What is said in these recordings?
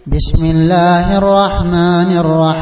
بسم الله الرحمن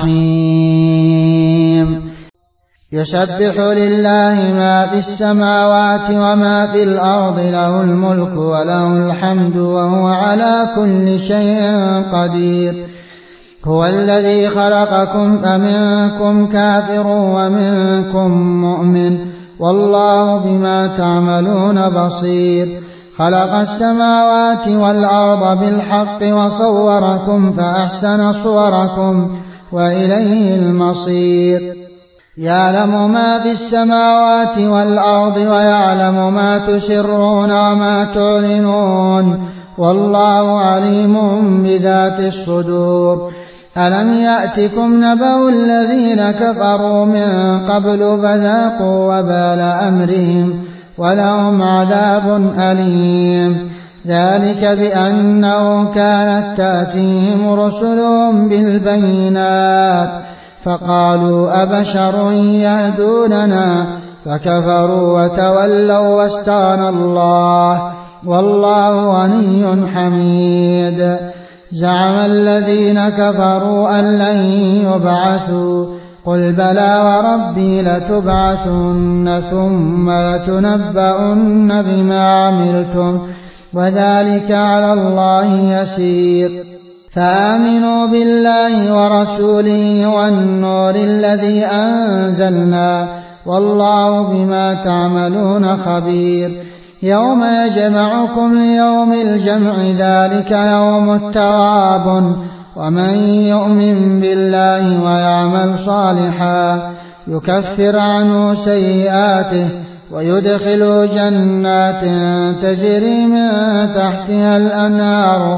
الرحيم يسبح لله ما في السماوات وما في الأرض له الملك وله الحمد وهو على كل شيء قدير هو الذي خلقكم فمنكم كافر ومنكم مؤمن والله بما تعملون بصير خلق السماوات والأرض بالحق وصوركم فأحسن صوركم وإليه المصير يعلم ما في السماوات والأرض ويعلم ما تسرون وما تعلنون والله عليم بذات الصدور ألم يأتكم نبأ الذين كفروا من قبل فذاقوا وبال أمرهم ولهم عذاب أليم ذلك بأنه كانت تأتيهم رسلهم بالبينات فقالوا أبشر يهدوننا فكفروا وتولوا واستغنى الله والله غني حميد زعم الذين كفروا أن لن يبعثوا قل بلى وربي لتبعثن ثم لتنبؤن بما عملتم وذلك على الله يسير فآمنوا بالله ورسوله والنور الذي أنزلنا والله بما تعملون خبير يوم يجمعكم ليوم الجمع ذلك يوم التغابن ومن يؤمن بالله ويعمل صالحا يكفر عنه سيئاته ويدخل جنات تجري من تحتها الأنهار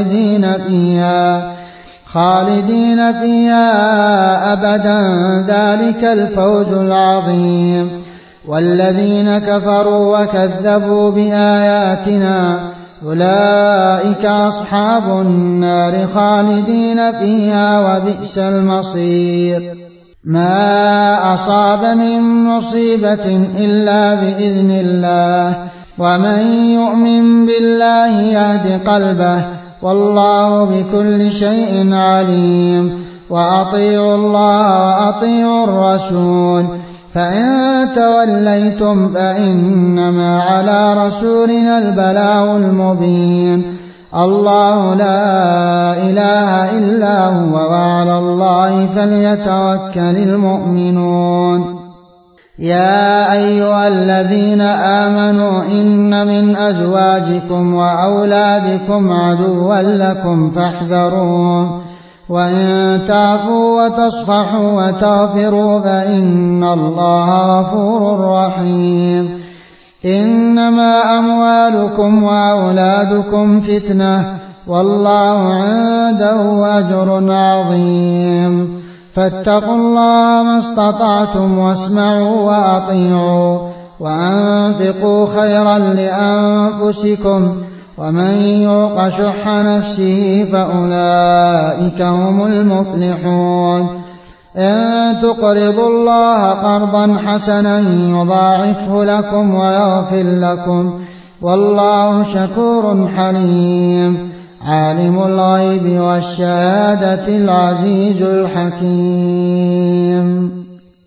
خالدين فيها أبدا ذلك الفوز العظيم والذين كفروا وكذبوا بآياتنا أولئك أصحاب النار خالدين فيها وبئس المصير ما أصاب من مصيبة إلا بإذن الله ومن يؤمن بالله يهد قلبه والله بكل شيء عليم وأطيعوا الله وأطيعوا الرسول فإن توليتم فإنما على رسولنا البلاغ المبين الله لا إله إلا هو وعلى الله فليتوكل المؤمنون يا أيها الذين آمنوا إن من أزواجكم وأولادكم عدوا لكم فاحذروهم وإن تعفوا وتصفحوا وتغفروا فإن الله غفور رحيم إنما أموالكم وأولادكم فتنة والله عنده أجر عظيم فاتقوا الله ما استطعتم واسمعوا وأطيعوا وأنفقوا خيرا لأنفسكم ومن يوق شح نفسه فأولئك هم المفلحون إن تقرضوا الله قرضا حسنا يضاعفه لكم ويغفر لكم والله شكور حليم عالم الغيب والشهادة العزيز الحكيم